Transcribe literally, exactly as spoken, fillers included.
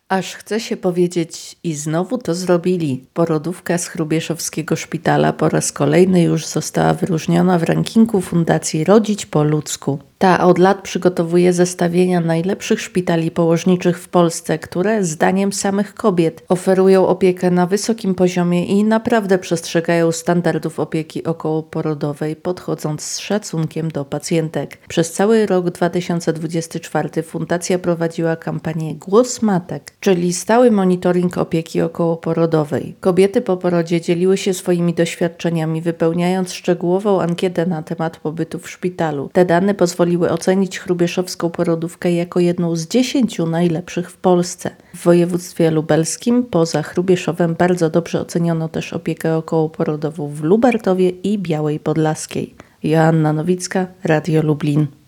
Aż chce się powiedzieć i znowu to zrobili. Porodówka z Hrubieszowskiego Szpitala po raz kolejny już została wyróżniona w rankingu Fundacji Rodzić po ludzku. Ta od lat przygotowuje zestawienia najlepszych szpitali położniczych w Polsce, które zdaniem samych kobiet oferują opiekę na wysokim poziomie i naprawdę przestrzegają standardów opieki okołoporodowej, podchodząc z szacunkiem do pacjentek. Przez cały rok dwa tysiące dwudziesty czwarty Fundacja prowadziła kampanię Głos Matek, czyli stały monitoring opieki okołoporodowej. Kobiety po porodzie dzieliły się swoimi doświadczeniami, wypełniając szczegółową ankietę na temat pobytu w szpitalu. Te dane pozwoliły ocenić hrubieszowską porodówkę jako jedną z dziesięciu najlepszych w Polsce. W województwie lubelskim poza Hrubieszowem bardzo dobrze oceniono też opiekę okołoporodową w Lubartowie i Białej Podlaskiej. Joanna Nowicka, Radio Lublin.